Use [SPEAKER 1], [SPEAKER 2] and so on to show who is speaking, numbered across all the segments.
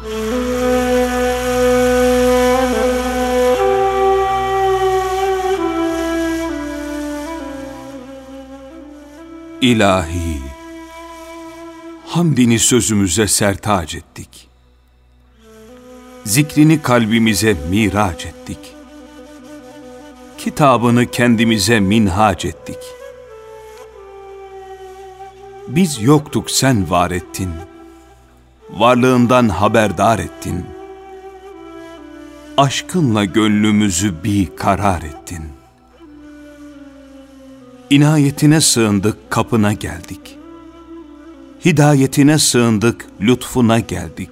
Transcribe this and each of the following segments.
[SPEAKER 1] İlahi, hamdini sözümüze sertac ettik. Zikrini kalbimize miraç ettik. Kitabını kendimize minhac ettik. Biz yoktuk, sen var ettin. Varlığından haberdar ettin. Aşkınla gönlümüzü bir karar ettin. İnayetine sığındık, kapına geldik. Hidayetine sığındık, lütfuna geldik.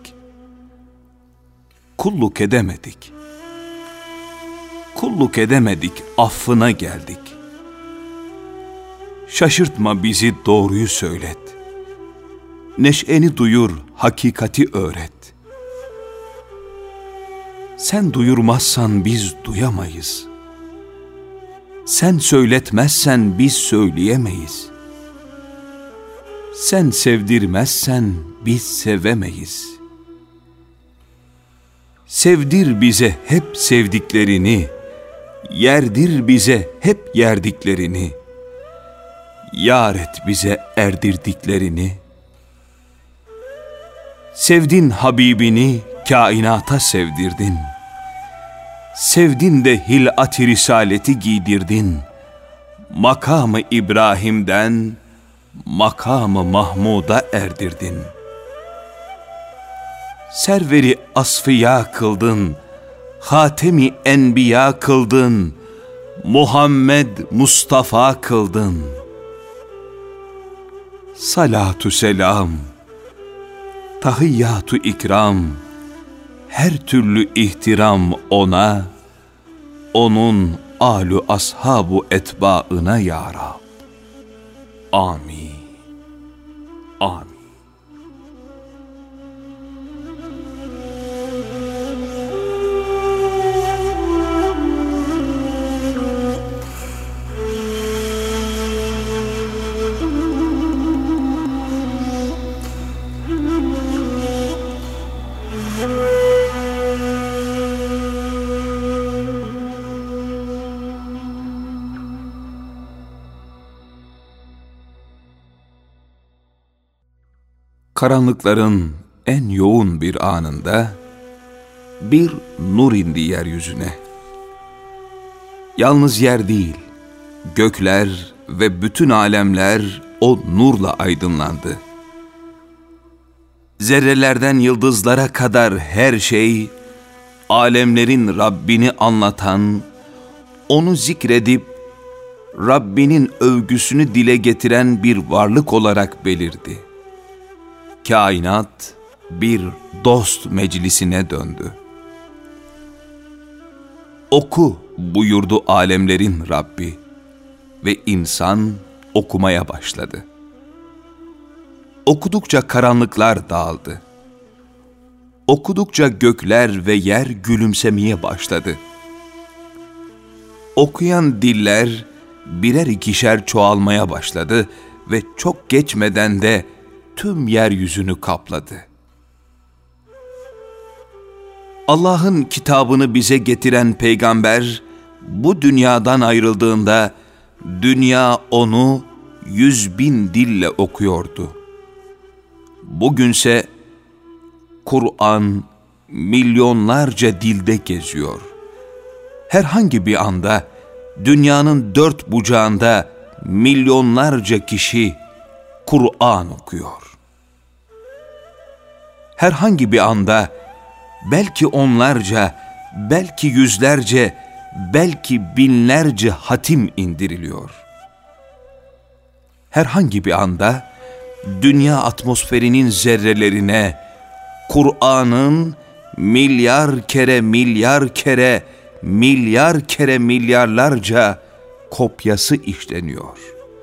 [SPEAKER 1] Kulluk edemedik. Kulluk edemedik, affına geldik. Şaşırtma bizi, doğruyu söylet. Neşeni duyur, hakikati öğret. Sen duyurmazsan biz duyamayız. Sen söyletmezsen biz söyleyemeyiz. Sen sevdirmezsen biz sevemeyiz. Sevdir bize hep sevdiklerini, yerdir bize hep yerdiklerini, yar et bize erdirdiklerini. Sevdin Habibini, kainata sevdirdin. Sevdin de hilat-i risaleti giydirdin. Makamı İbrahim'den makamı Mahmud'a erdirdin. Serveri asfiya kıldın, hatemi enbiya kıldın, Muhammed Mustafa kıldın. Salatu selam, tahiyyatu ikram, her türlü ihtiram ona, onun âlu ashabu etbaına ya Rab. Amin. Amin. Karanlıkların en yoğun bir anında bir nur indi yeryüzüne. Yalnız yer değil, gökler ve bütün alemler o nurla aydınlandı. Zerrelerden yıldızlara kadar her şey, alemlerin Rabbini anlatan, onu zikredip Rabbinin övgüsünü dile getiren bir varlık olarak belirdi. Kainat bir dost meclisine döndü. Oku buyurdu alemlerin Rabbi ve insan okumaya başladı. Okudukça karanlıklar dağıldı. Okudukça gökler ve yer gülümsemeye başladı. Okuyan diller birer ikişer çoğalmaya başladı ve çok geçmeden de tüm yeryüzünü kapladı. Allah'ın kitabını bize getiren peygamber bu dünyadan ayrıldığında dünya onu 100.000 dille okuyordu. Bugünse Kur'an milyonlarca dilde geziyor. Herhangi bir anda dünyanın dört bucağında milyonlarca kişi Kur'an okuyor. Herhangi bir anda belki onlarca, belki yüzlerce, belki binlerce hatim indiriliyor. Herhangi bir anda dünya atmosferinin zerrelerine Kur'an'ın milyar kere milyarlarca kopyası işleniyor.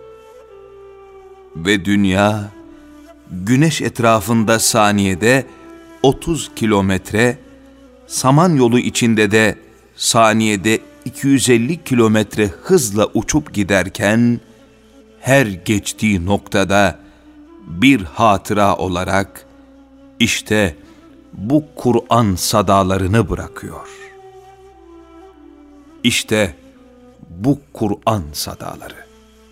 [SPEAKER 1] Ve dünya, güneş etrafında saniyede 30 kilometre, Samanyolu içinde de saniyede 250 kilometre hızla uçup giderken, her geçtiği noktada bir hatıra olarak, işte bu Kur'an sadalarını bırakıyor. İşte bu Kur'an sadaları.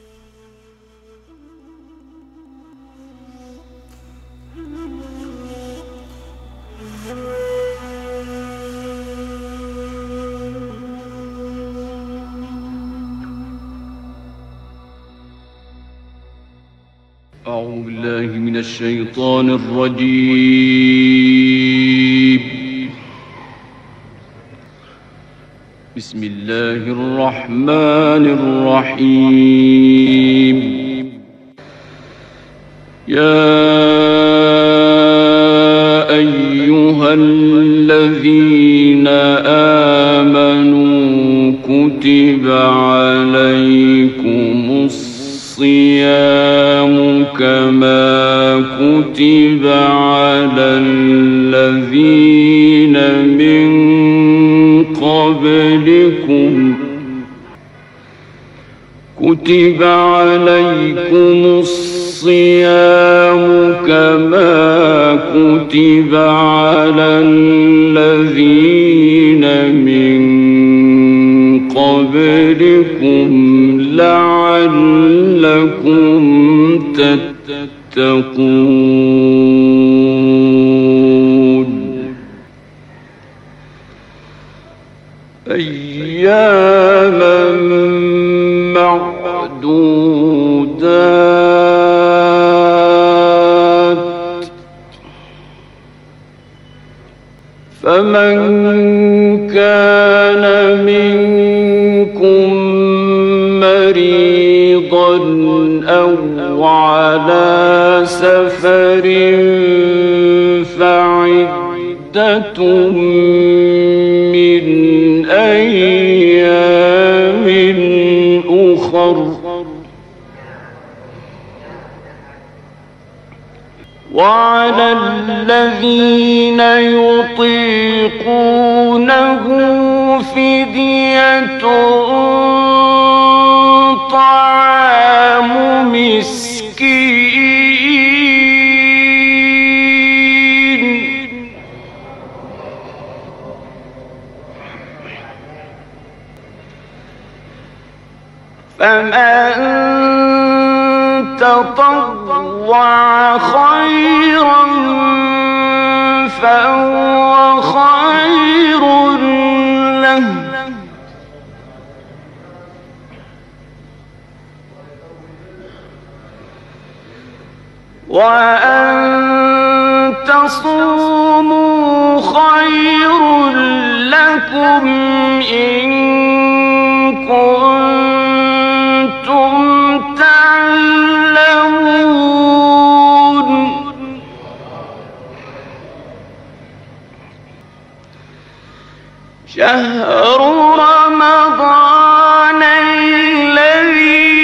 [SPEAKER 2] أعوذ بالله من الشيطان الرجيم بسم الله الرحمن الرحيم يا أيها الذين آمنوا كتب عليكم الصيام كما كتب على الذين من قبلكم كتب عليكم الصيام كما كتب على الذين من قبلكم لعلكم تتقون أياما معدودات فمن كان منكم مريضا أو على سفر فعدة من أيام أخر وعلى الذين يطيقونه فدية طعام مسكين فمن تطوع خيرا فهو خير له وأن تصوموا خير لكم إن كنتم تعلمون شهر رمضان الذي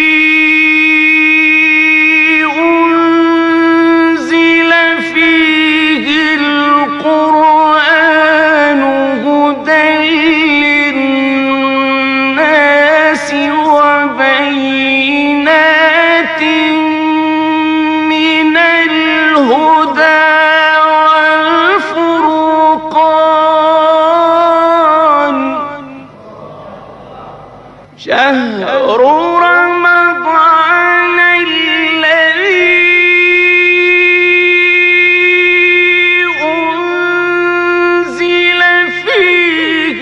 [SPEAKER 2] أنزل فيه القرآن هدى للناس وبينات من الهدى والفرقان شهر رمضان الذي أنزل فيه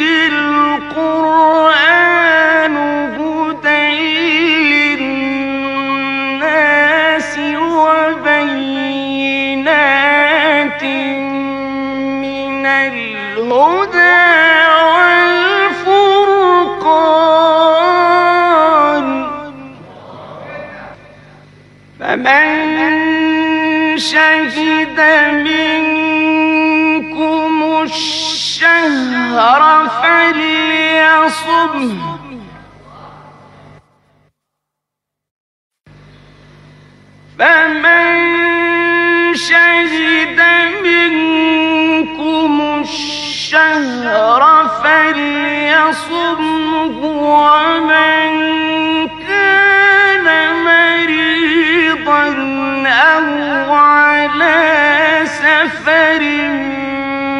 [SPEAKER 2] القرآن هدى للناس وبينات من الهدى والفرقان فمن شهد منكم الشهر فليصمه فمن شهد منكم الشهر فليصمه ومن كان مريضا أو على سفر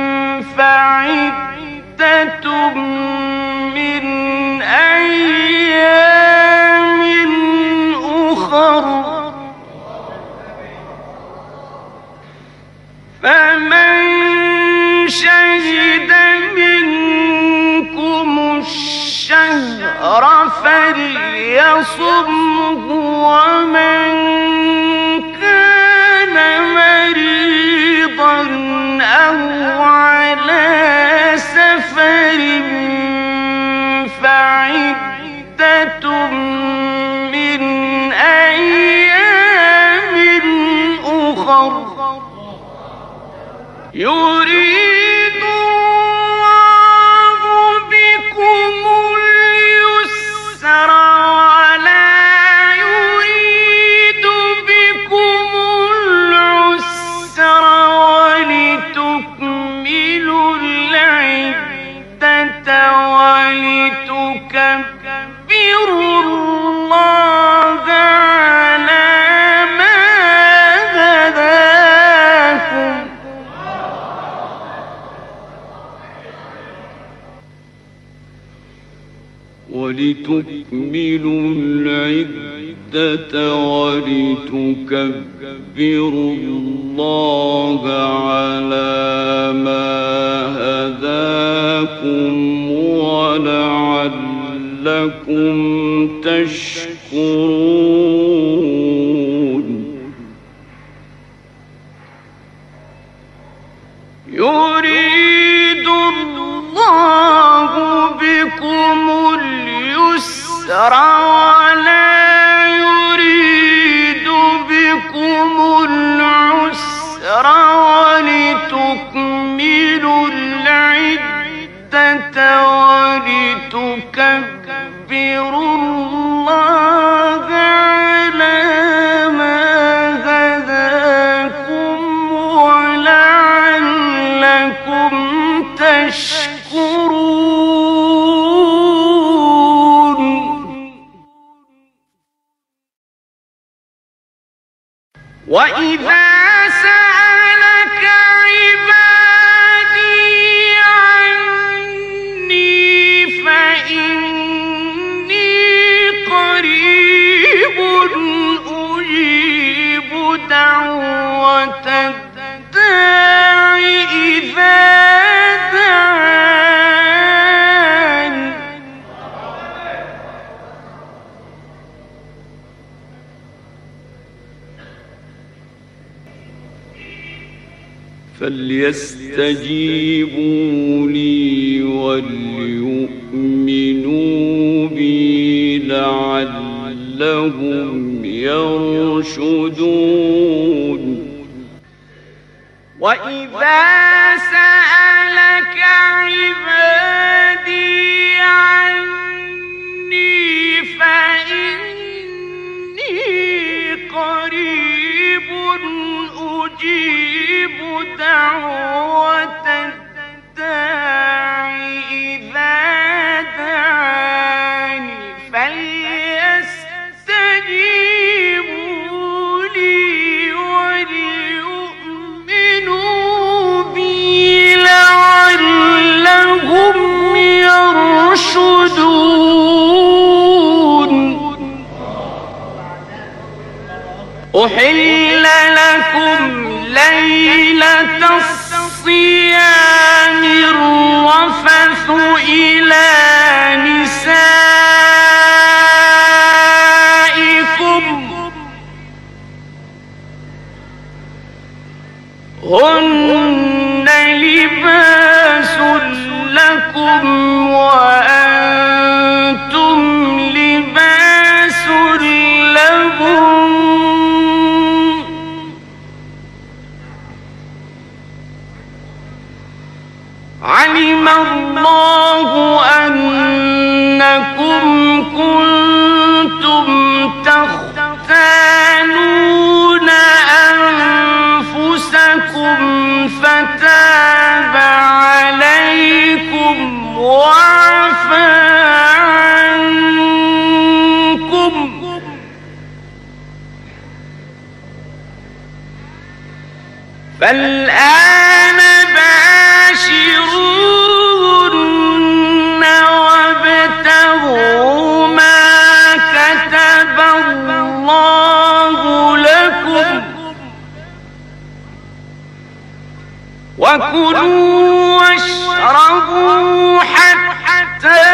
[SPEAKER 2] من أيام أخر فمن شهد منكم الشهر فليصمه ومن كان مريضا أو على سفر فعدة من أيام أخر يريد الله بكم اليسر ولا يريد بكم العسر ولتكملوا العدة ولتكبروا الله على ما هداكم ولتكملوا العدة ولتكبروا الله على ما هداكم ولعلكم تشكرون يريد الله بكم اليسر ولا يريد بكم العسر ولتكملوا العدة ولتكبروا الله على ما هداكم ولعلكم تشكرون وإذا سألك عبادي عني فإني قريب أجيب دعوة الداع إذا دعان فليستجيبوا لي وليؤمنوا بي لعلهم يرشدون وإذا سألك عبادي عني فإني قريب أجيب دعوة الداع إذا دعاني فليستجيبوا لي وليؤمنوا بي لعلهم يرشدون أحل لكم ليلة الصيام الرفث إلى نسائكم هن لباس لكم وأنتم لباس لهم علم الله أنكم كنتم تختانون أنفسكم فتاب عليكم وعفى عنكم فالآن باشرون وَكُلُوا وَاشْرَبُوا حَتَّى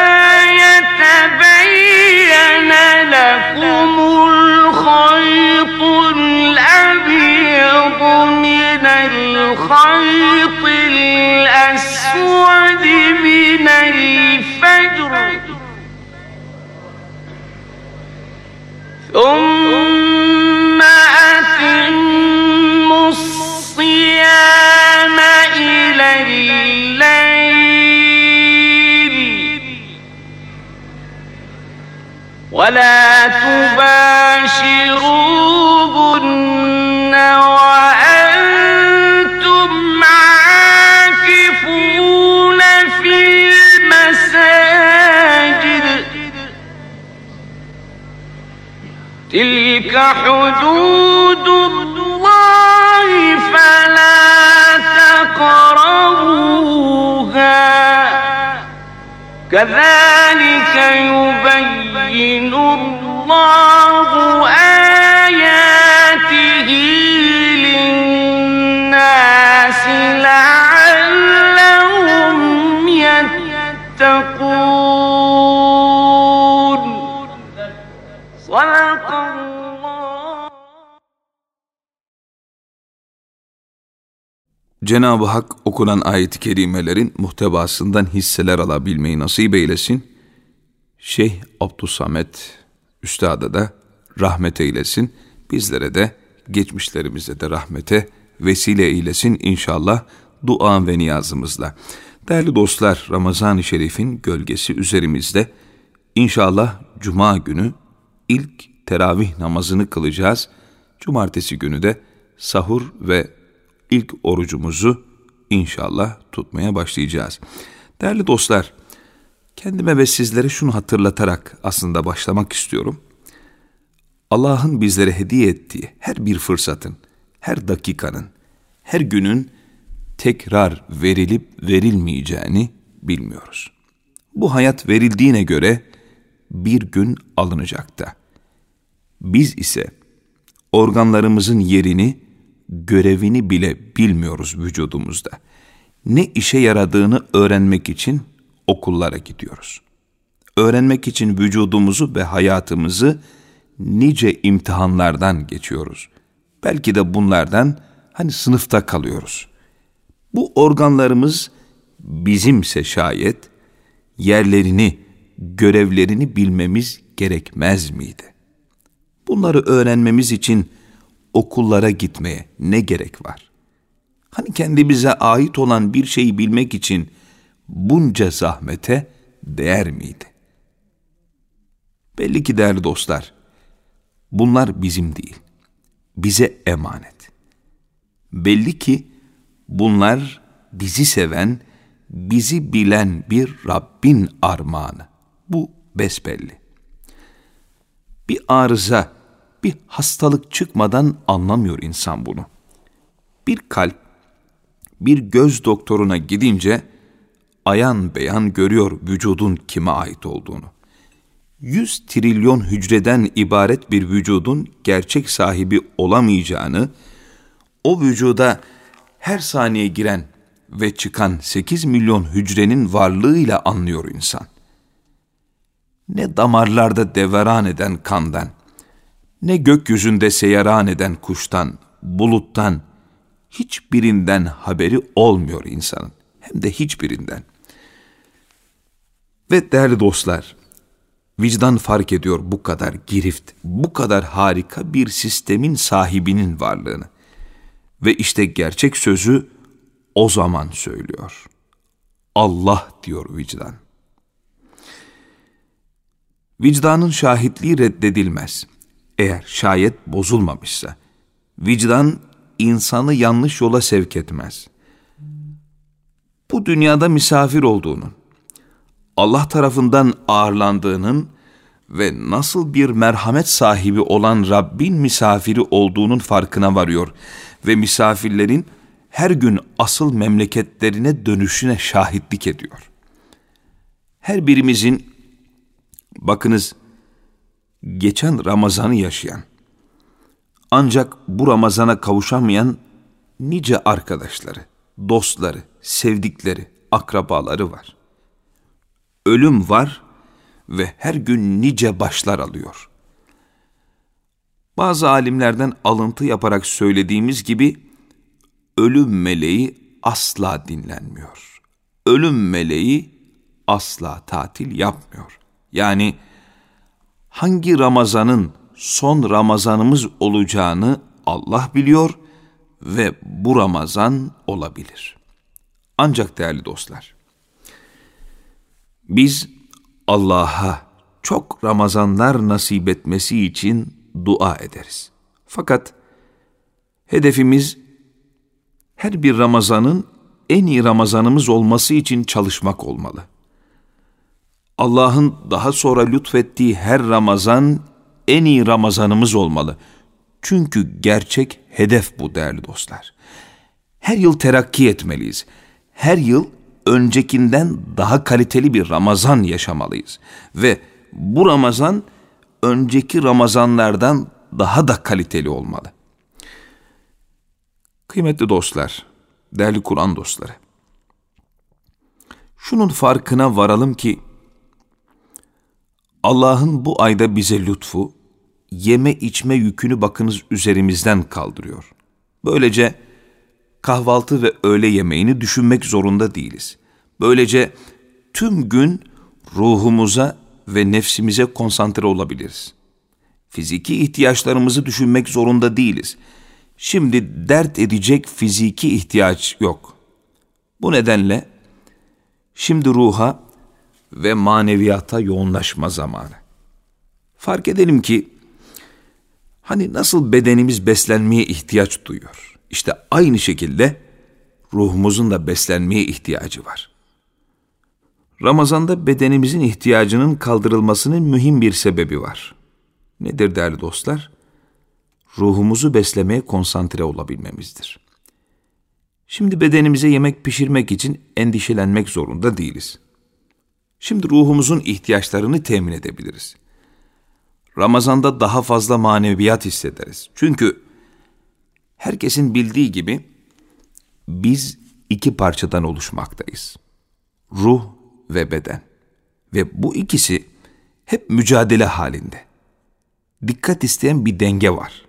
[SPEAKER 2] يَتَبَيَّنَ لَكُمُ الْخَيْطُ الْأَبْيَضُ مِنَ الْخَيْطِ الْأَسْوَدِ مِنَ الْفَجْرِ ثُمَّ أَتِمُّوا الصِّيَامَ إِلَى اللَّيْلِ وَلَا تُبَاشِرُوهُنَّ وَأَنتُمْ عَاكِفُونَ فِي الْمَسَاجِدِ تِلْكَ حُدُودُ اللَّهِ فَلَا تَقْرَبُوهَا كَذَلِكَ يُبَيِّنُ اللَّهُ آيَاتِهِ لِلنَّاسِ لَعَلَّهُمْ يَتَّقُونَ. صدق الله.
[SPEAKER 1] Cenab-ı Hak okunan ayet-i kerimelerin muhtevasından hisseler alabilmeyi nasip eylesin. Şeyh Abdüssamet Üstad'a da rahmet eylesin. Bizlere de geçmişlerimize de rahmete vesile eylesin inşallah dua ve niyazımızla. Değerli dostlar, Ramazan-ı Şerif'in gölgesi üzerimizde. İnşallah Cuma günü ilk teravih namazını kılacağız. Cumartesi günü de sahur ve ilk orucumuzu inşallah tutmaya başlayacağız. Değerli dostlar, kendime ve sizlere şunu hatırlatarak aslında başlamak istiyorum. Allah'ın bizlere hediye ettiği her bir fırsatın, her dakikanın, her günün tekrar verilip verilmeyeceğini bilmiyoruz. Bu hayat verildiğine göre bir gün alınacak da. Biz ise organlarımızın yerini, görevini bile bilmiyoruz vücudumuzda. Ne işe yaradığını öğrenmek için okullara gidiyoruz. Öğrenmek için vücudumuzu ve hayatımızı nice imtihanlardan geçiyoruz. Belki de bunlardan sınıfta kalıyoruz. Bu organlarımız bizimse şayet yerlerini, görevlerini bilmemiz gerekmez miydi? Bunları öğrenmemiz için okullara gitmeye ne gerek var? Kendimize ait olan bir şeyi bilmek için bunca zahmete değer miydi? Belli ki değerli dostlar, bunlar bizim değil, bize emanet. Belli ki bunlar bizi seven, bizi bilen bir Rabbin armağanı. Bu besbelli. Bir arıza, bir hastalık çıkmadan anlamıyor insan bunu. Bir kalp, bir göz doktoruna gidince ayan beyan görüyor vücudun kime ait olduğunu. 100 trilyon hücreden ibaret bir vücudun gerçek sahibi olamayacağını, o vücuda her saniye giren ve çıkan 8 milyon hücrenin varlığıyla anlıyor insan. Ne damarlarda deveran eden kandan, ne gökyüzünde seyaran eden kuştan, buluttan, hiçbirinden haberi olmuyor insanın. Hem de hiçbirinden. Ve değerli dostlar, vicdan fark ediyor bu kadar girift, bu kadar harika bir sistemin sahibinin varlığını. Ve işte gerçek sözü o zaman söylüyor. Allah diyor vicdan. Vicdanın şahitliği reddedilmez. Eğer şayet bozulmamışsa, vicdan insanı yanlış yola sevk etmez. Bu dünyada misafir olduğunun, Allah tarafından ağırlandığının ve nasıl bir merhamet sahibi olan Rabbin misafiri olduğunun farkına varıyor ve misafirlerin her gün asıl memleketlerine dönüşüne şahitlik ediyor. Her birimizin, bakınız, geçen Ramazan'ı yaşayan, ancak bu Ramazan'a kavuşamayan nice arkadaşları, dostları, sevdikleri, akrabaları var. Ölüm var ve her gün nice başlar alıyor. Bazı alimlerden alıntı yaparak söylediğimiz gibi ölüm meleği asla dinlenmiyor. Ölüm meleği asla tatil yapmıyor. Yani hangi Ramazan'ın son Ramazanımız olacağını Allah biliyor ve bu Ramazan olabilir. Ancak değerli dostlar, biz Allah'a çok Ramazanlar nasip etmesi için dua ederiz. Fakat hedefimiz her bir Ramazanın en iyi Ramazanımız olması için çalışmak olmalı. Allah'ın daha sonra lütfettiği her Ramazan en iyi Ramazanımız olmalı. Çünkü gerçek hedef bu değerli dostlar. Her yıl terakki etmeliyiz. Her yıl öncekinden daha kaliteli bir Ramazan yaşamalıyız. Ve bu Ramazan önceki Ramazanlardan daha da kaliteli olmalı. Kıymetli dostlar, değerli Kur'an dostları, şunun farkına varalım ki Allah'ın bu ayda bize lütfu, yeme içme yükünü bakınız üzerimizden kaldırıyor. Böylece kahvaltı ve öğle yemeğini düşünmek zorunda değiliz. Böylece tüm gün ruhumuza ve nefsimize konsantre olabiliriz. Fiziki ihtiyaçlarımızı düşünmek zorunda değiliz. Şimdi dert edecek fiziki ihtiyaç yok. Bu nedenle şimdi ruha ve maneviyata yoğunlaşma zamanı. Fark edelim ki hani nasıl bedenimiz beslenmeye ihtiyaç duyuyor. İşte aynı şekilde ruhumuzun da beslenmeye ihtiyacı var. Ramazan'da bedenimizin ihtiyacının kaldırılmasının mühim bir sebebi var. Nedir değerli dostlar? Ruhumuzu beslemeye konsantre olabilmemizdir. Şimdi bedenimize yemek pişirmek için endişelenmek zorunda değiliz. Şimdi ruhumuzun ihtiyaçlarını temin edebiliriz. Ramazan'da daha fazla maneviyat hissederiz. Çünkü herkesin bildiği gibi biz iki parçadan oluşmaktayız. Ruh ve beden. Ve bu ikisi hep mücadele halinde. Dikkat isteyen bir denge var.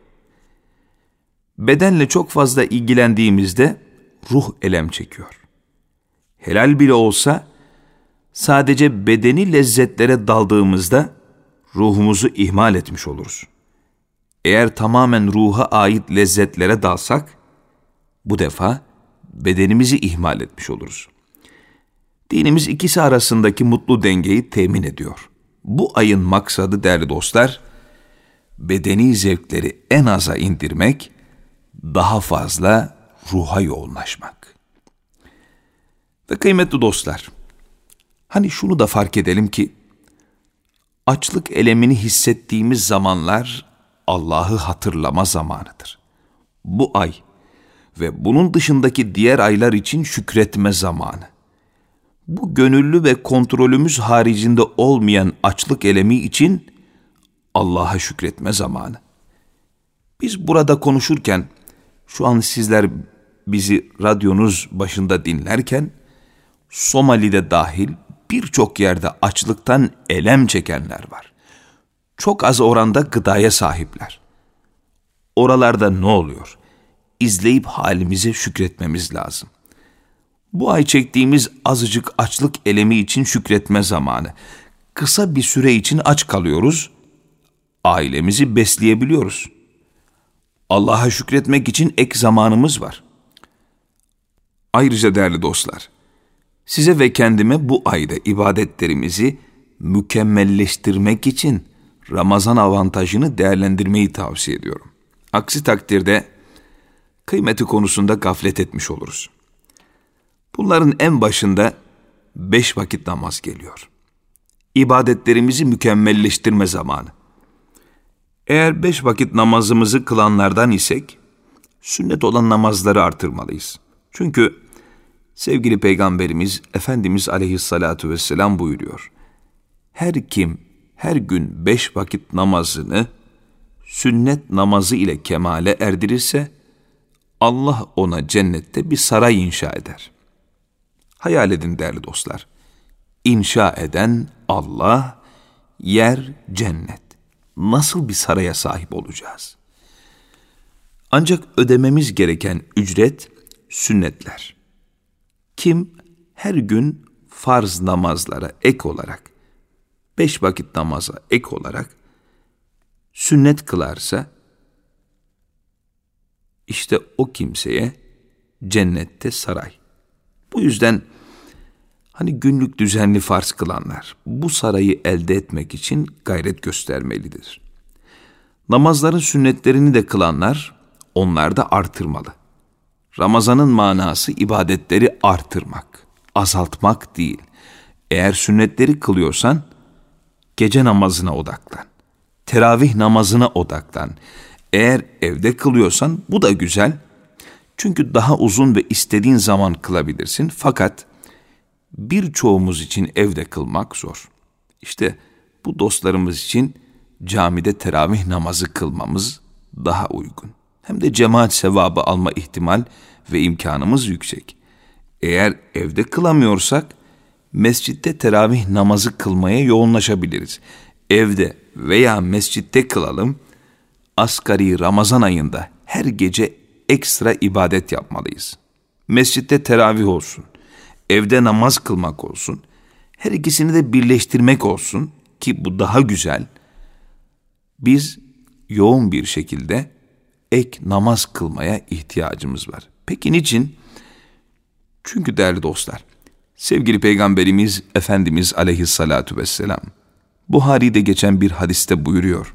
[SPEAKER 1] Bedenle çok fazla ilgilendiğimizde ruh elem çekiyor. Helal bile olsa sadece bedeni lezzetlere daldığımızda ruhumuzu ihmal etmiş oluruz. Eğer tamamen ruha ait lezzetlere dalsak, bu defa bedenimizi ihmal etmiş oluruz. Dinimiz ikisi arasındaki mutlu dengeyi temin ediyor. Bu ayın maksadı değerli dostlar, bedeni zevkleri en aza indirmek, daha fazla ruha yoğunlaşmak. Ve kıymetli dostlar, hani şunu da fark edelim ki, açlık elemini hissettiğimiz zamanlar Allah'ı hatırlama zamanıdır. Bu ay ve bunun dışındaki diğer aylar için şükretme zamanı. Bu gönüllü ve kontrolümüz haricinde olmayan açlık elemi için Allah'a şükretme zamanı. Biz burada konuşurken, şu an sizler bizi radyonuz başında dinlerken, Somali'de dahil birçok yerde açlıktan elem çekenler var. Çok az oranda gıdaya sahipler. Oralarda ne oluyor? İzleyip halimize şükretmemiz lazım. Bu ay çektiğimiz azıcık açlık elemi için şükretme zamanı. Kısa bir süre için aç kalıyoruz, ailemizi besleyebiliyoruz. Allah'a şükretmek için ek zamanımız var. Ayrıca değerli dostlar, size ve kendime bu ayda ibadetlerimizi mükemmelleştirmek için Ramazan avantajını değerlendirmeyi tavsiye ediyorum. Aksi takdirde kıymeti konusunda gaflet etmiş oluruz. Bunların en başında 5 vakit namaz geliyor. İbadetlerimizi mükemmelleştirme zamanı. Eğer 5 vakit namazımızı kılanlardan isek, sünnet olan namazları artırmalıyız. Çünkü sevgili Peygamberimiz Efendimiz Aleyhissalatu vesselam buyuruyor. Her kim her gün 5 vakit namazını sünnet namazı ile kemale erdirirse, Allah ona cennette bir saray inşa eder. Hayal edin değerli dostlar. İnşa eden Allah, yer cennet. Nasıl bir saraya sahip olacağız? Ancak ödememiz gereken ücret sünnetler. Kim her gün farz namazlara ek olarak, 5 vakit namaza ek olarak sünnet kılarsa, işte o kimseye cennette saray. Bu yüzden hani günlük düzenli farz kılanlar bu sarayı elde etmek için gayret göstermelidir. Namazların sünnetlerini de kılanlar onlar da artırmalı. Ramazanın manası ibadetleri artırmak, azaltmak değil. Eğer sünnetleri kılıyorsan gece namazına odaklan. Teravih namazına odaklan. Eğer evde kılıyorsan bu da güzel. Çünkü daha uzun ve istediğin zaman kılabilirsin. Fakat birçoğumuz için evde kılmak zor. İşte bu dostlarımız için camide teravih namazı kılmamız daha uygun. Hem de cemaat sevabı alma ihtimal ve imkanımız yüksek. Eğer evde kılamıyorsak mescitte teravih namazı kılmaya yoğunlaşabiliriz. Evde veya mescitte kılalım. Asgari Ramazan ayında her gece ekstra ibadet yapmalıyız. Mescitte teravih olsun, evde namaz kılmak olsun, her ikisini de birleştirmek olsun ki bu daha güzel. Biz yoğun bir şekilde ek namaz kılmaya ihtiyacımız var. Peki niçin? Çünkü değerli dostlar, sevgili Peygamberimiz Efendimiz Aleyhissalatu vesselam, Buhari'de geçen bir hadiste buyuruyor.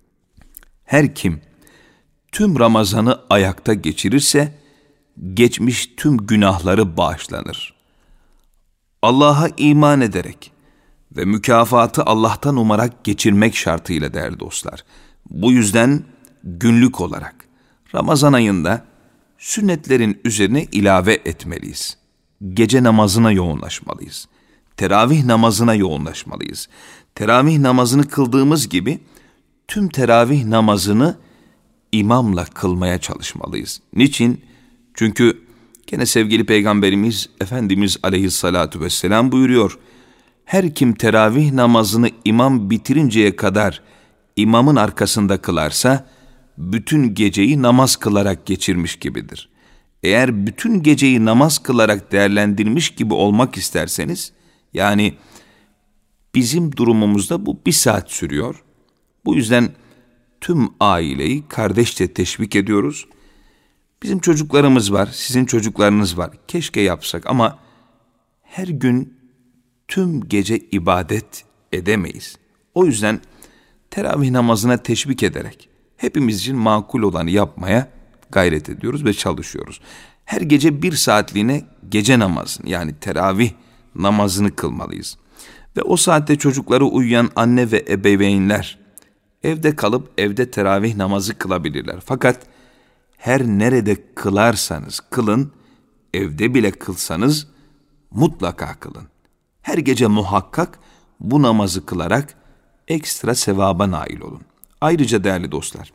[SPEAKER 1] Her kim tüm Ramazan'ı ayakta geçirirse, geçmiş tüm günahları bağışlanır. Allah'a iman ederek ve mükafatı Allah'tan umarak geçirmek şartıyla değerli dostlar. Bu yüzden günlük olarak Ramazan ayında sünnetlerin üzerine ilave etmeliyiz. Gece namazına yoğunlaşmalıyız. Teravih namazına yoğunlaşmalıyız. Teravih namazını kıldığımız gibi tüm teravih namazını imamla kılmaya çalışmalıyız. Niçin? Çünkü gene sevgili Peygamberimiz Efendimiz Aleyhissalatu vesselam buyuruyor. Her kim teravih namazını imam bitirinceye kadar imamın arkasında kılarsa, bütün geceyi namaz kılarak geçirmiş gibidir. Eğer bütün geceyi namaz kılarak değerlendirmiş gibi olmak isterseniz, yani bizim durumumuzda bu 1 saat sürüyor. Bu yüzden tüm aileyi kardeşçe teşvik ediyoruz. Bizim çocuklarımız var, sizin çocuklarınız var. Keşke yapsak ama her gün tüm gece ibadet edemeyiz. O yüzden teravih namazına teşvik ederek hepimiz için makul olanı yapmaya gayret ediyoruz ve çalışıyoruz. Her gece 1 saatliğine gece namazını, yani teravih namazını kılmalıyız. Ve o saatte çocukları uyuyan anne ve ebeveynler evde kalıp evde teravih namazı kılabilirler. Fakat her nerede kılarsanız kılın, evde bile kılsanız mutlaka kılın. Her gece muhakkak bu namazı kılarak ekstra sevaba nail olun. Ayrıca değerli dostlar,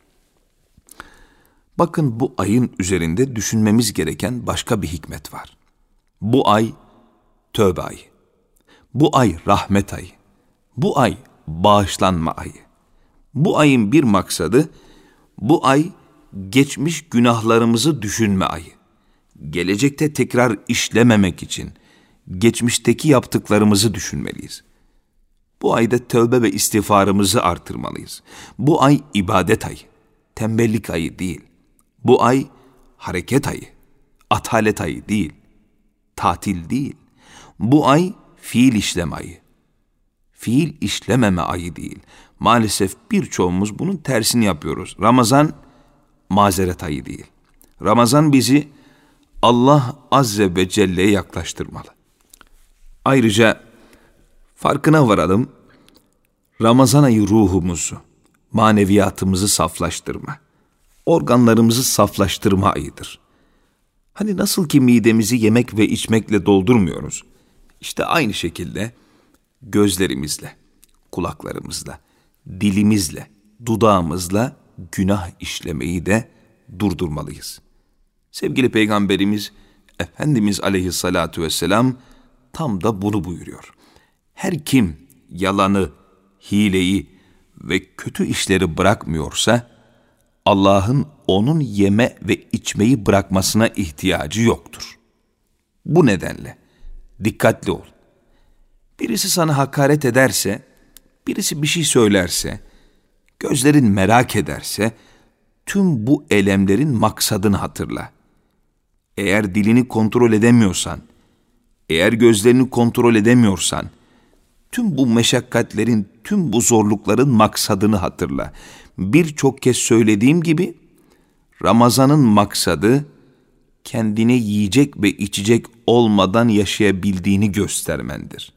[SPEAKER 1] bakın bu ayın üzerinde düşünmemiz gereken başka bir hikmet var. Bu ay tövbe ayı. Bu ay rahmet ayı. Bu ay bağışlanma ayı. Bu ayın bir maksadı, bu ay geçmiş günahlarımızı düşünme ayı. Gelecekte tekrar işlememek için geçmişteki yaptıklarımızı düşünmeliyiz. Bu ayda tövbe ve istiğfarımızı artırmalıyız. Bu ay ibadet ayı, tembellik ayı değil. Bu ay hareket ayı, atalet ayı değil, tatil değil. Bu ay fiil işleme ayı, fiil işlememe ayı değil. Maalesef birçoğumuz bunun tersini yapıyoruz. Ramazan mazeret ayı değil. Ramazan bizi Allah Azze ve Celle'ye yaklaştırmalı. Ayrıca farkına varalım, Ramazan ayı ruhumuzu, maneviyatımızı saflaştırma, organlarımızı saflaştırma ayıdır. Hani nasıl ki midemizi yemek ve içmekle doldurmuyoruz, İşte aynı şekilde gözlerimizle, kulaklarımızla, dilimizle, dudağımızla günah işlemeyi de durdurmalıyız. Sevgili Peygamberimiz Efendimiz Aleyhissalatu vesselam tam da bunu buyuruyor. Her kim yalanı, hileyi ve kötü işleri bırakmıyorsa Allah'ın onun yeme ve içmeyi bırakmasına ihtiyacı yoktur. Bu nedenle dikkatli ol. Birisi sana hakaret ederse, birisi bir şey söylerse, gözlerin merak ederse, tüm bu elemlerin maksadını hatırla. Eğer dilini kontrol edemiyorsan, eğer gözlerini kontrol edemiyorsan, tüm bu meşakkatlerin, tüm bu zorlukların maksadını hatırla. Birçok kez söylediğim gibi, Ramazan'ın maksadı, kendine yiyecek ve içecek olmadan yaşayabildiğini göstermendir.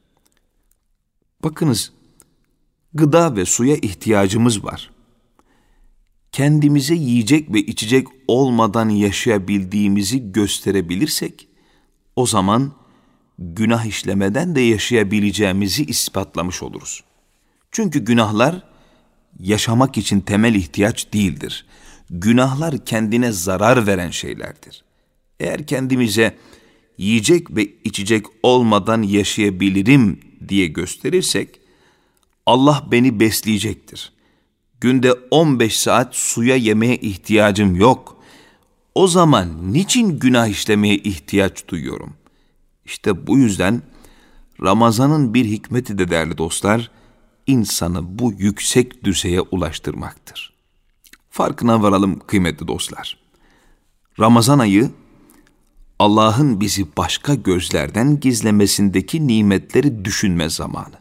[SPEAKER 1] Bakınız, gıda ve suya ihtiyacımız var. Kendimize yiyecek ve içecek olmadan yaşayabildiğimizi gösterebilirsek, o zaman günah işlemeden de yaşayabileceğimizi ispatlamış oluruz. Çünkü günahlar yaşamak için temel ihtiyaç değildir. Günahlar kendine zarar veren şeylerdir. Eğer kendimize yiyecek ve içecek olmadan yaşayabilirim diye gösterirsek, Allah beni besleyecektir. Günde 15 saat suya yemeye ihtiyacım yok. O zaman niçin günah işlemeye ihtiyaç duyuyorum? İşte bu yüzden Ramazan'ın bir hikmeti de değerli dostlar, insanı bu yüksek düzeye ulaştırmaktır. Farkına varalım kıymetli dostlar. Ramazan ayı, Allah'ın bizi başka gözlerden gizlemesindeki nimetleri düşünme zamanı.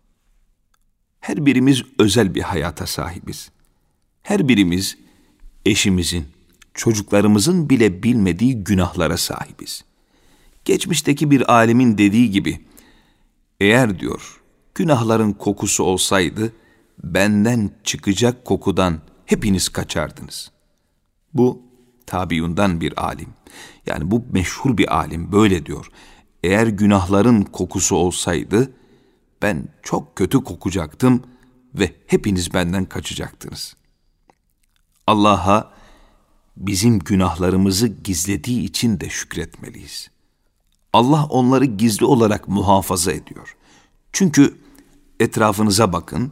[SPEAKER 1] Her birimiz özel bir hayata sahibiz. Her birimiz eşimizin, çocuklarımızın bile bilmediği günahlara sahibiz. Geçmişteki bir alimin dediği gibi, eğer diyor, günahların kokusu olsaydı, benden çıkacak kokudan hepiniz kaçardınız. Bu tabiundan bir alim. Yani bu meşhur bir alim böyle diyor. Eğer günahların kokusu olsaydı, ben çok kötü kokacaktım ve hepiniz benden kaçacaktınız. Allah'a bizim günahlarımızı gizlediği için de şükretmeliyiz. Allah onları gizli olarak muhafaza ediyor. Çünkü etrafınıza bakın,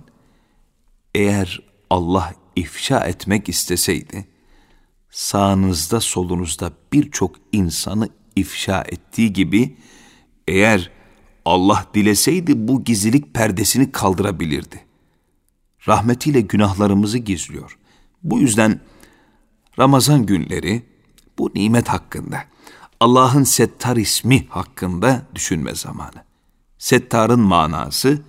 [SPEAKER 1] eğer Allah ifşa etmek isteseydi, sağınızda solunuzda birçok insanı ifşa ettiği gibi, eğer Allah dileseydi bu gizlilik perdesini kaldırabilirdi. Rahmetiyle günahlarımızı gizliyor. Bu yüzden Ramazan günleri bu nimet hakkında, Allah'ın Settar ismi hakkında düşünme zamanı. Settar'ın manası,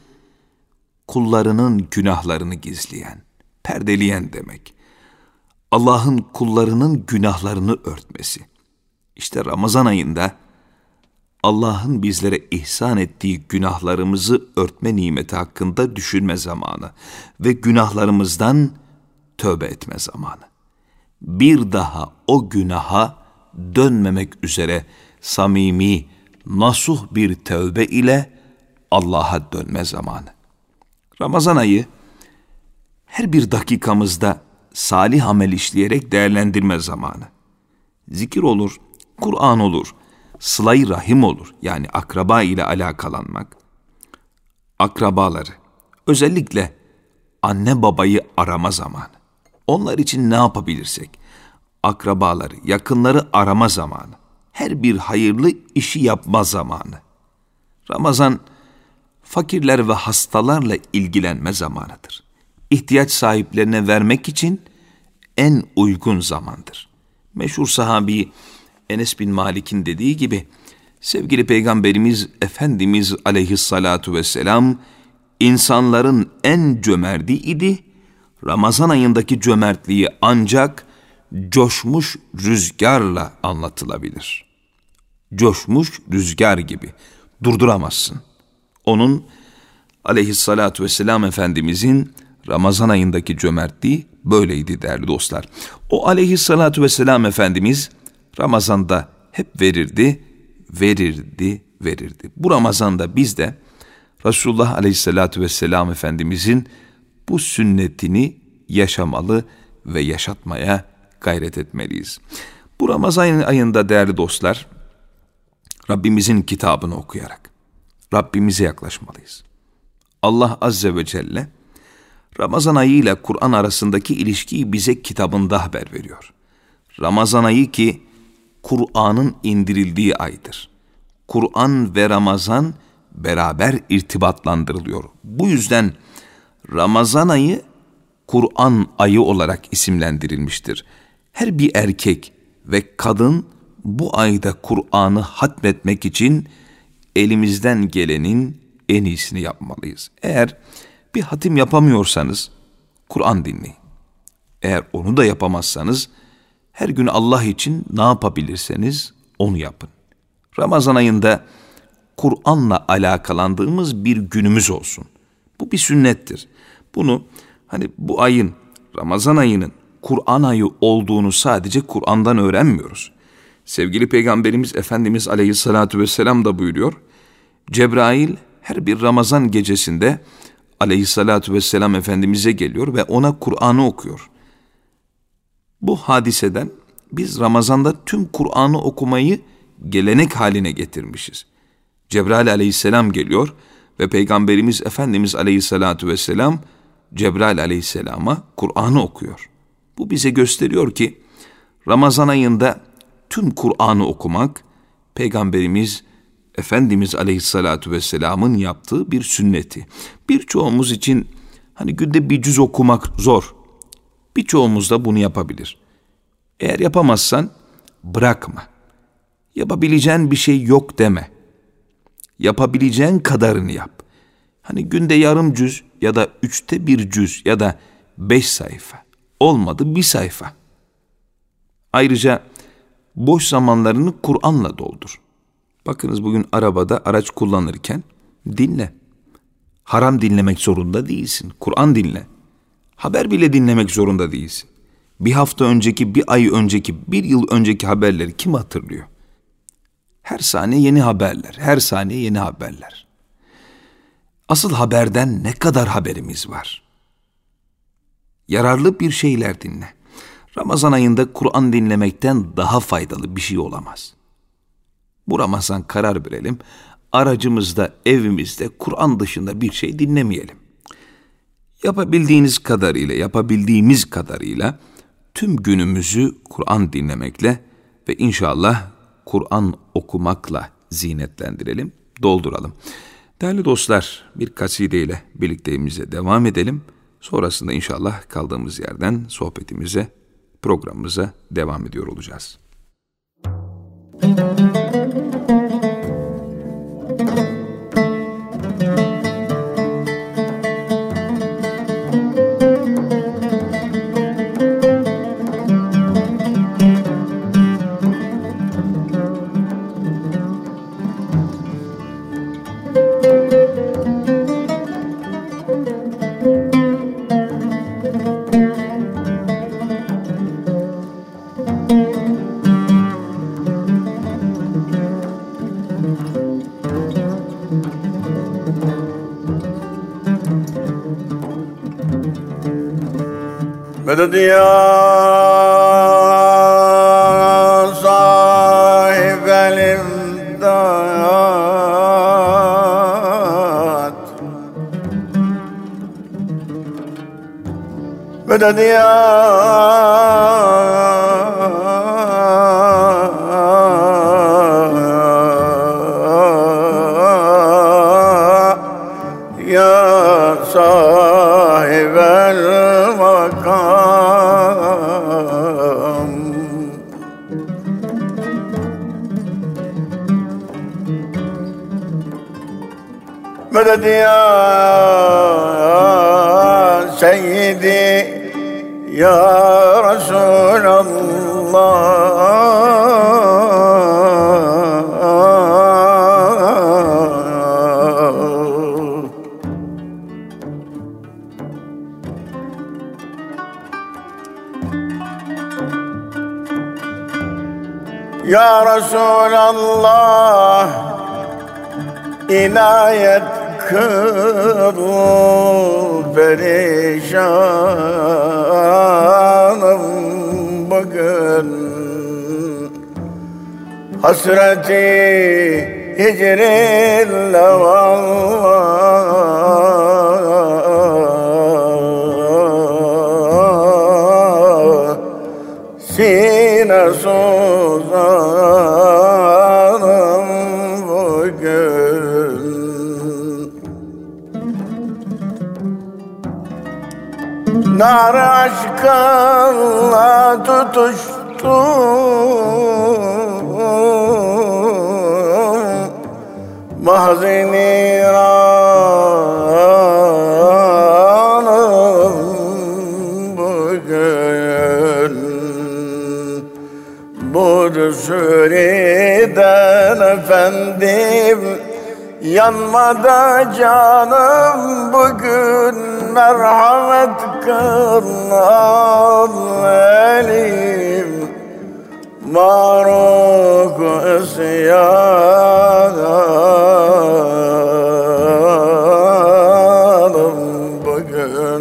[SPEAKER 1] kullarının günahlarını gizleyen, perdeleyen demek. Allah'ın kullarının günahlarını örtmesi. İşte Ramazan ayında Allah'ın bizlere ihsan ettiği günahlarımızı örtme nimeti hakkında düşünme zamanı ve günahlarımızdan tövbe etme zamanı. Bir daha o günaha dönmemek üzere samimi, nasuh bir tövbe ile Allah'a dönme zamanı. Ramazan ayı her bir dakikamızda salih amel işleyerek değerlendirme zamanı. Zikir olur, Kur'an olur, sıla-i rahim olur, yani akraba ile alakalanmak. Akrabaları, özellikle anne babayı arama zamanı. Onlar için ne yapabilirsek, akrabaları, yakınları arama zamanı. Her bir hayırlı işi yapma zamanı. Ramazan, fakirler ve hastalarla ilgilenme zamanıdır. İhtiyaç sahiplerine vermek için en uygun zamandır. Meşhur sahabi Enes bin Malik'in dediği gibi, sevgili Peygamberimiz Efendimiz Aleyhissalatu vesselam, insanların en cömerti idi. Ramazan ayındaki cömertliği ancak coşmuş rüzgarla anlatılabilir. Coşmuş rüzgar gibi durduramazsın. Onun, Aleyhissalatu vesselam Efendimizin Ramazan ayındaki cömertliği böyleydi değerli dostlar. O Aleyhissalatu vesselam Efendimiz Ramazan'da hep verirdi. Bu Ramazan'da biz de Resulullah Aleyhissalatu vesselam Efendimizin bu sünnetini yaşamalı ve yaşatmaya gayret etmeliyiz. Bu Ramazan ayında değerli dostlar, Rabbimizin kitabını okuyarak Rabbimize yaklaşmalıyız. Allah Azze ve Celle Ramazan ayı ile Kur'an arasındaki ilişkiyi bize kitabında haber veriyor. Ramazan ayı ki Kur'an'ın indirildiği aydır. Kur'an ve Ramazan beraber irtibatlandırılıyor. Bu yüzden Ramazan ayı Kur'an ayı olarak isimlendirilmiştir. Her bir erkek ve kadın bu ayda Kur'an'ı hatmetmek için elimizden gelenin en iyisini yapmalıyız. Eğer bir hatim yapamıyorsanız Kur'an dinleyin. Eğer onu da yapamazsanız her gün Allah için ne yapabilirseniz onu yapın. Ramazan ayında Kur'an'la alakalandığımız bir günümüz olsun. Bu bir sünnettir. Bunu bu ayın, Ramazan ayının Kur'an ayı olduğunu sadece Kur'an'dan öğrenmiyoruz. Sevgili Peygamberimiz Efendimiz Aleyhisselatü Vesselam da buyuruyor. Cebrail her bir Ramazan gecesinde Aleyhisselatü Vesselam Efendimiz'e geliyor ve ona Kur'an'ı okuyor. Bu hadiseden biz Ramazan'da tüm Kur'an'ı okumayı gelenek haline getirmişiz. Cebrail Aleyhisselam geliyor ve Peygamberimiz Efendimiz Aleyhisselatü Vesselam Cebrail Aleyhisselam'a Kur'an'ı okuyor. Bu bize gösteriyor ki Ramazan ayında tüm Kur'an'ı okumak Peygamberimiz Efendimiz Aleyhisselatü Vesselam'ın yaptığı bir sünneti. Birçoğumuz için günde bir cüz okumak zor. Birçoğumuz da bunu yapabilir. Eğer yapamazsan bırakma. Yapabileceğin bir şey yok deme. Yapabileceğin kadarını yap. Günde yarım cüz ya da 1/3 cüz ya da 5 sayfa. Olmadı 1 sayfa. Ayrıca boş zamanlarını Kur'an'la doldur. Bakınız bugün arabada araç kullanırken dinle. Haram dinlemek zorunda değilsin. Kur'an dinle. Haber bile dinlemek zorunda değilsin. Bir hafta önceki, bir ay önceki, bir yıl önceki haberleri kim hatırlıyor? Her saniye yeni haberler, her saniye yeni haberler. Asıl haberden ne kadar haberimiz var? Yararlı bir şeyler dinle. Ramazan ayında Kur'an dinlemekten daha faydalı bir şey olamaz. Bu Ramazan karar verelim, aracımızda, evimizde Kur'an dışında bir şey dinlemeyelim. Yapabildiğimiz kadarıyla tüm günümüzü Kur'an dinlemekle ve inşallah Kur'an okumakla zinetlendirelim, dolduralım. Değerli dostlar, bir kasideyle birlikteliğimize devam edelim. Sonrasında inşallah kaldığımız yerden sohbetimize, programımıza devam ediyor olacağız.
[SPEAKER 3] Medet ya sahibel imdad, medet ya sahibel makam. Medet ya seyyidi ya Resulallah. Ya Resulallah, inayet kıl perişanım bugün. Hasreti hicrinle vallahi sine suzanım bugün. Nar aşkınla tutuştum, mahzen İran'ım bugün. Bu süreden efendim yanmadı canım bugün, merhamet kıl elim maruk isyanım bugün.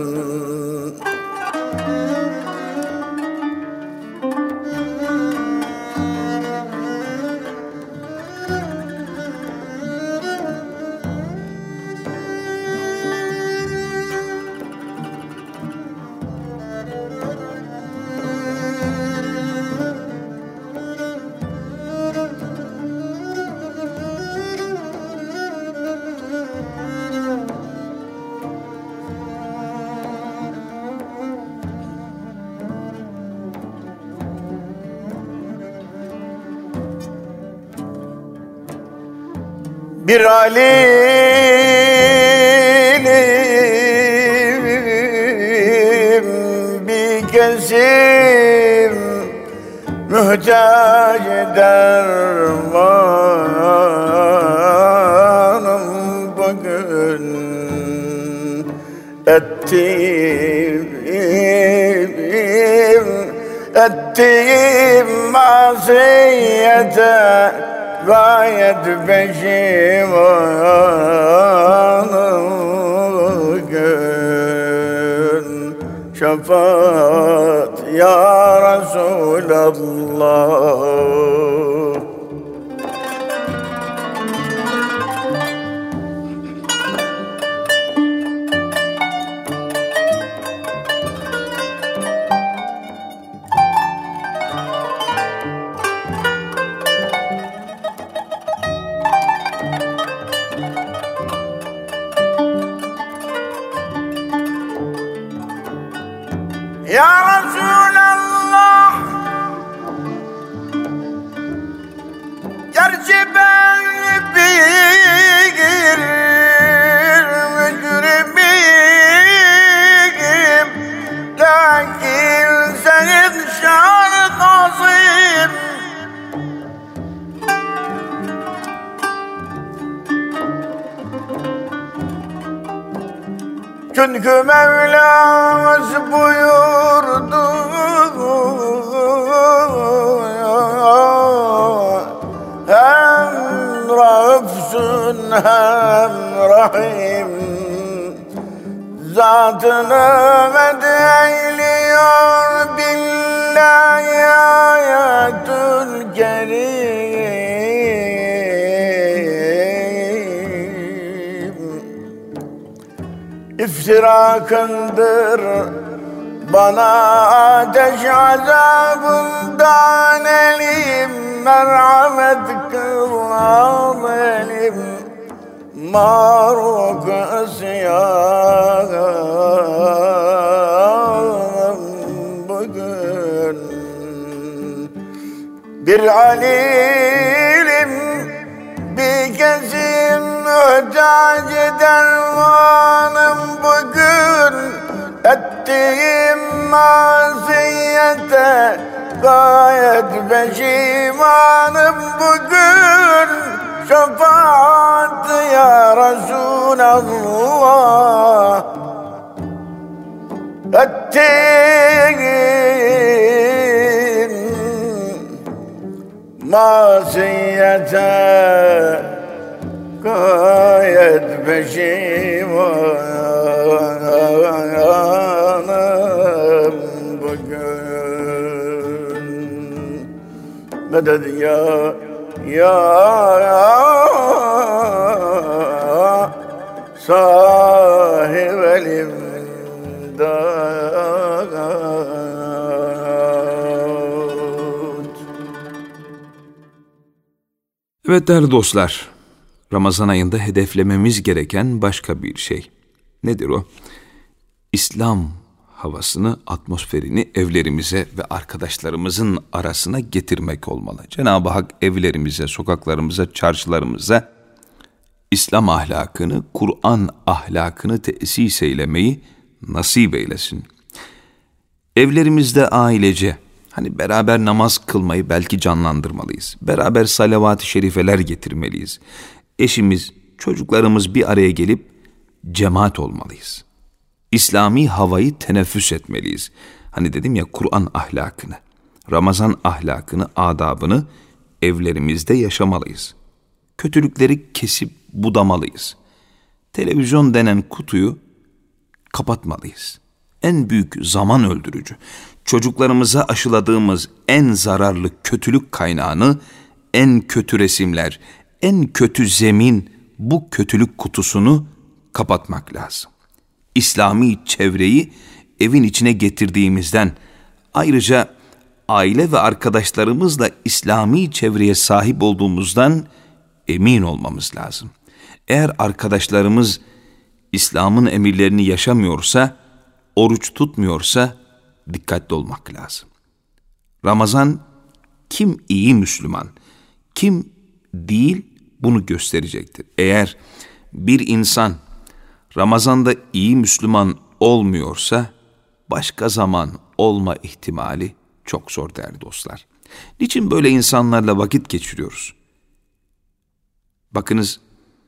[SPEAKER 3] Bir alim, bir kesim mühtaç dermanım bugün. Ettiğim masiyete gayet pişmanım bugün. Şefaat ya Resulallah. Ya Resulallah, gerçi ben bir mücrimim, lakin senin şan azim. Çünkü Mevlamız buyurdu, hem Raufsun hem Rahim, zatını medheyliyor billahi ayetül kerim. İftirakındır bana ateş azabından elim, merhamet kıl elim maruk isyanım bugün. Bir alim, bir kesim mühtaç dermanım bugün. Ettiğim masiyete gayet pişmanım bugün. Şefaat ya Resulallah. Ettiğim masiyete gayet pişmanım bugün. Medet ya ya sahibel imdad.
[SPEAKER 1] Evet değerli dostlar, Ramazan ayında hedeflememiz gereken başka bir şey. Nedir o? İslam havasını, atmosferini evlerimize ve arkadaşlarımızın arasına getirmek olmalı. Cenab-ı Hak evlerimize, sokaklarımıza, çarşılarımıza İslam ahlakını, Kur'an ahlakını tesis eylemeyi nasip eylesin. Evlerimizde ailece, hani beraber namaz kılmayı belki canlandırmalıyız. Beraber salavat-ı şerifeler getirmeliyiz. Eşimiz, çocuklarımız bir araya gelip cemaat olmalıyız. İslami havayı teneffüs etmeliyiz. Hani dedim ya, Kur'an ahlakını, Ramazan ahlakını, adabını evlerimizde yaşamalıyız. Kötülükleri kesip budamalıyız. Televizyon denen kutuyu kapatmalıyız. En büyük zaman öldürücü, çocuklarımıza aşıladığımız en zararlı kötülük kaynağını, en kötü resimler, en kötü zemin, bu kötülük kutusunu kapatmak lazım. İslami çevreyi evin içine getirdiğimizden, ayrıca aile ve arkadaşlarımızla İslami çevreye sahip olduğumuzdan emin olmamız lazım. Eğer arkadaşlarımız İslam'ın emirlerini yaşamıyorsa, oruç tutmuyorsa dikkatli olmak lazım. Ramazan kim iyi Müslüman, kim değil bunu gösterecektir. Eğer bir insan Ramazan'da iyi Müslüman olmuyorsa, başka zaman olma ihtimali çok zor değerli dostlar. Niçin böyle insanlarla vakit geçiriyoruz? Bakınız,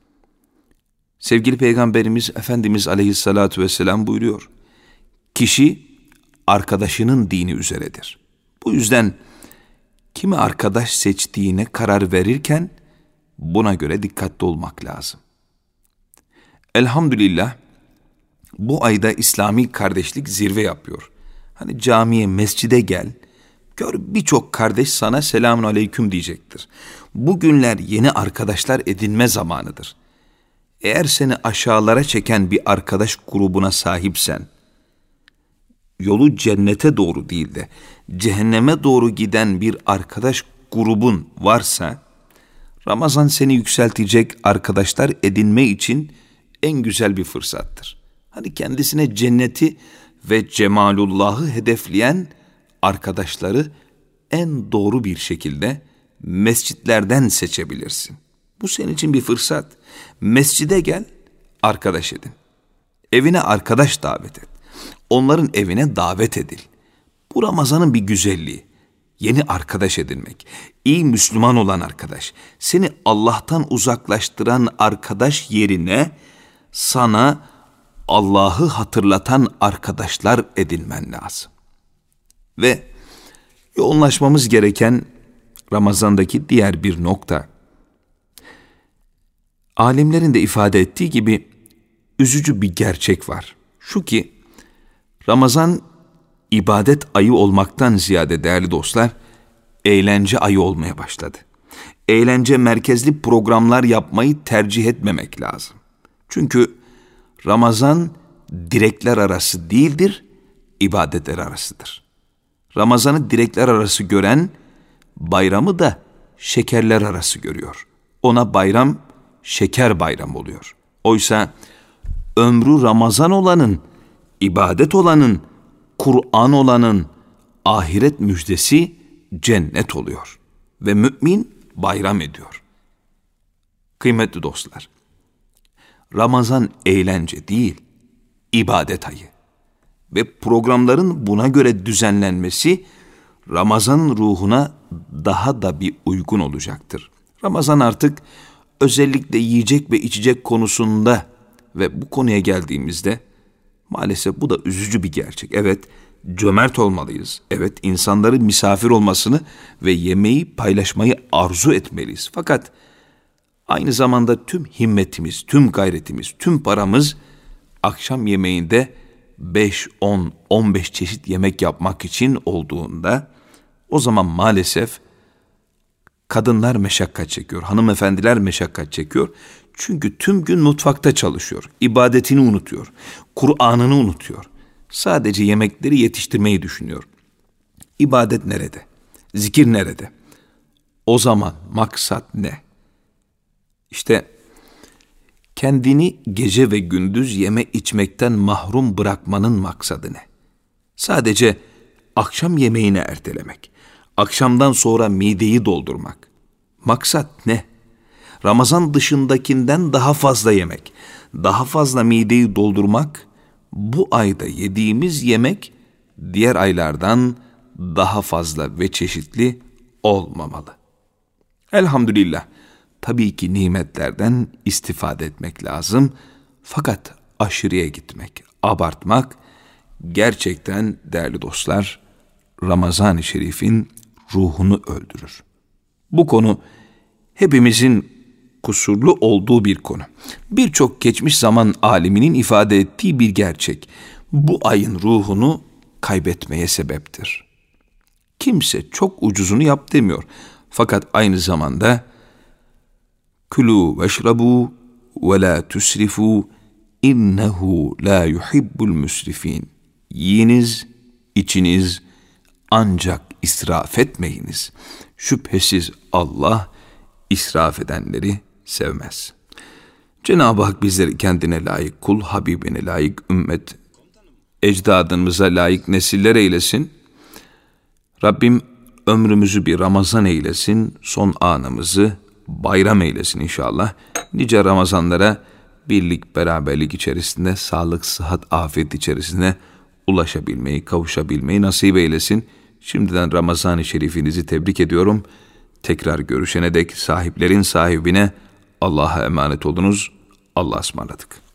[SPEAKER 1] sevgili Peygamberimiz Efendimiz Aleyhissalatu vesselam buyuruyor. Kişi arkadaşının dini üzeredir. Bu yüzden kimi arkadaş seçtiğine karar verirken buna göre dikkatli olmak lazım. Elhamdülillah bu ayda İslami kardeşlik zirve yapıyor. Hani camiye, mescide gel, gör birçok kardeş sana selamun aleyküm diyecektir. Bu günler yeni arkadaşlar edinme zamanıdır. Eğer seni aşağılara çeken bir arkadaş grubuna sahipsen, yolu cennete doğru değil de cehenneme doğru giden bir arkadaş grubun varsa, Ramazan seni yükseltecek arkadaşlar edinme için en güzel bir fırsattır. Hani kendisine cenneti ve cemalullahı hedefleyen arkadaşları en doğru bir şekilde mescitlerden seçebilirsin. Bu senin için bir fırsat. Mescide gel, arkadaş edin. Evine arkadaş davet et. Onların evine davet edil. Bu Ramazan'ın bir güzelliği. Yeni arkadaş edinmek. İyi Müslüman olan arkadaş. Seni Allah'tan uzaklaştıran arkadaş yerine sana Allah'ı hatırlatan arkadaşlar edinmen lazım. Ve yoğunlaşmamız gereken Ramazan'daki diğer bir nokta, alimlerin de ifade ettiği gibi üzücü bir gerçek var. Şu ki Ramazan ibadet ayı olmaktan ziyade değerli dostlar, eğlence ayı olmaya başladı. Eğlence merkezli programlar yapmayı tercih etmemek lazım. Çünkü Ramazan direkler arası değildir, ibadetler arasıdır. Ramazan'ı direkler arası gören, bayramı da şekerler arası görüyor. Ona bayram, şeker bayram oluyor. Oysa ömrü Ramazan olanın, ibadet olanın, Kur'an olanın ahiret müjdesi cennet oluyor. Ve mümin bayram ediyor. Kıymetli dostlar, Ramazan eğlence değil, ibadet ayı. Ve programların buna göre düzenlenmesi Ramazan'ın ruhuna daha da bir uygun olacaktır. Ramazan artık özellikle yiyecek ve içecek konusunda ve bu konuya geldiğimizde maalesef bu da üzücü bir gerçek. Evet, cömert olmalıyız. Evet, insanların misafir olmasını ve yemeği paylaşmayı arzu etmeliyiz. Fakat aynı zamanda tüm himmetimiz, tüm gayretimiz, tüm paramız akşam yemeğinde 5, 10, 15 çeşit yemek yapmak için olduğunda o zaman maalesef Kadınlar meşakkat çekiyor, hanımefendiler meşakkat çekiyor. Çünkü tüm gün mutfakta çalışıyor, ibadetini unutuyor, Kur'an'ını unutuyor. Sadece yemekleri yetiştirmeyi düşünüyor. İbadet nerede? Zikir nerede? O zaman maksat ne? İşte kendini gece ve gündüz yeme içmekten mahrum bırakmanın maksadı ne? Sadece akşam yemeğini ertelemek, akşamdan sonra mideyi doldurmak. Maksat ne? Ramazan dışındakinden daha fazla yemek, daha fazla mideyi doldurmak, bu ayda yediğimiz yemek diğer aylardan daha fazla ve çeşitli olmamalı. Elhamdülillah, tabii ki nimetlerden istifade etmek lazım. Fakat aşırıya gitmek, abartmak gerçekten değerli dostlar, Ramazan-ı Şerif'in ruhunu öldürür. Bu konu hepimizin kusurlu olduğu bir konu. Birçok geçmiş zaman aliminin ifade ettiği bir gerçek. Bu ayın ruhunu kaybetmeye sebeptir. Kimse çok ucuzunu yap demiyor. Fakat aynı zamanda Külû veşrabû ve lâ tusrifû innehu lâ yuhibbul müsrifîn. Yiyiniz, içiniz, ancak israf etmeyiniz. Şüphesiz Allah israf edenleri sevmez. Cenab-ı Hak bizleri kendine layık kul, Habibine layık ümmet, ecdadımıza layık nesiller eylesin. Rabbim ömrümüzü bir Ramazan eylesin, son anımızı bayram eylesin inşallah. Nice Ramazanlara birlik, beraberlik içerisinde, sağlık, sıhhat, afiyet içerisinde ulaşabilmeyi, kavuşabilmeyi nasip eylesin. Şimdiden Ramazan-ı Şerifinizi tebrik ediyorum. Tekrar görüşene dek sahiplerin sahibine Allah'a emanet olunuz. Allah'a ısmarladık.